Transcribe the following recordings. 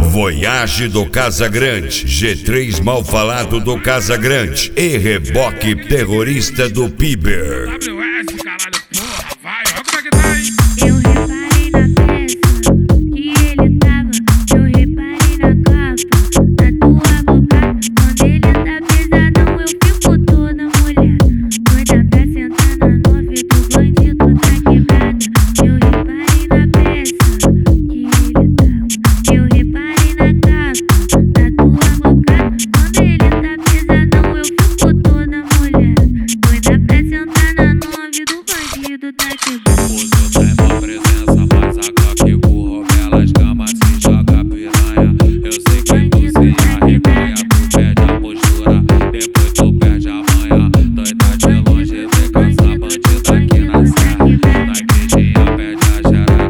Voyage do Casagrande, G3 Malfalado do Casagrande e Reboque Terrorista do Piber. WS, caralho, porra, vai, olha como é que tá aí. Eu reparei na peça que ele tava, eu reparei na capa da tua boca. Quando ele tá pesadão, eu fico toda mulher, doida pra sentar na nove do bandido tá quebrada. Eu reparei na peça que ele tava, eu reparei na capa da tua boca. Quando ele tá pesadão, eu fico toda mulher, doida pra sentar na nove do bandido tá quebrada. O seu tem uma presença, mas a Glock burro pelas camas se joga piranha. Eu sei que tu se arreganha, tu perde a postura, depois tu perde a manha. Doida de longe, vem caçar bandida aqui na serra. Na igrejinha pede a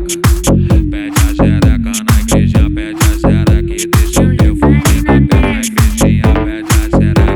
xereca, na igrejinha pede a xereca e deixa o perfume na pele. Na igrejinha pede a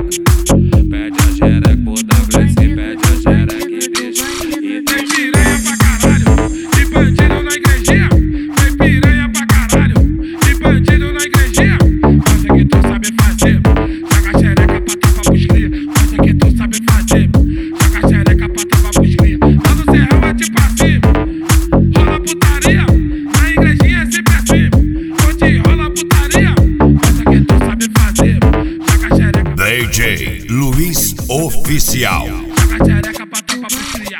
xereca, por WS pede a xereca e deixa. Tem piranha pra caralho, de bandido na igrejinha. Tem piranha pra caralho, de bandido na igrejinha. Faz o que tu sabe fazer, joga a xereca pra tapa pros cria. Faz o que tu sabe fazer, joga a xereca pra tapa pros cria. Lá no serrão é tipo assim, rola putaria, na igrejinha é sempre assim. Onde rola putaria, faz o que tu sabe fazer, joga a xereca. DJ Luiz Oficial. Joga a xereca pra tapa pros cria.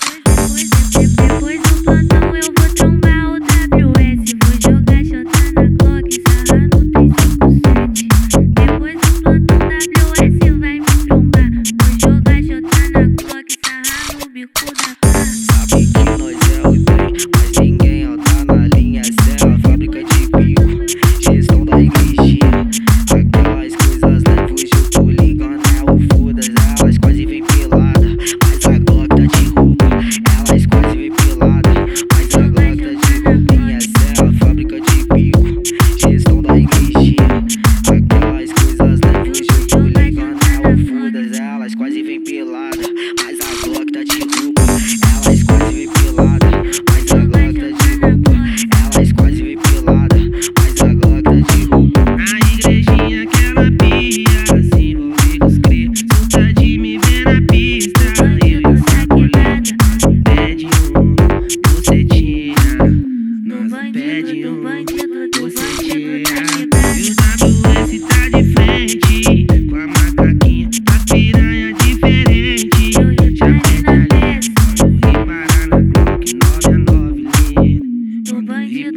Depois do plantão eu vou trombar o WS. Vou jogar xota na Glock, sarrar no 357. Depois do plantão WS vai me trombar. Vou jogar xota na Glock, sarrar no bico da cara. Sabe que nós é o trem, mas ninguém tá na linha. Essa é a fábrica de bico, gestão da igrejinha. Aquelas coisas leves, eu tô ligando, é o foda-se. Elas quase vem pelada, mas a Glock tá de roupa. Elas quase vem pelada, mas a Glock tá de roupinha. Essa é a fábrica de bico, gestão da igrejinha. Aquelas coisas leves, eu tô ligando, é o foda-se. Elas quase vem pelada, mas a Glock tá de roupa. Elas quase vem pelada, mas a Glock tá de roupa. Elas quase vem pelada, mas a Glock tá de roupa. Na igrejinha que ela pia, se envolve com os cria. Solta de me ver na pista, eu e essa coleta. Pede bucetinha, nós pede bucetinha. E o WS tá de frente, com a macaquinha, a piranha diferente. Já pede a lista, reparar na Glock 99 linha. Do bandido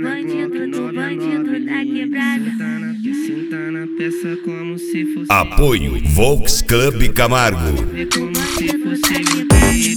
tá quebrada. Senta na peça como se fosse. Apoio Volks Club Camargo. Como se fosse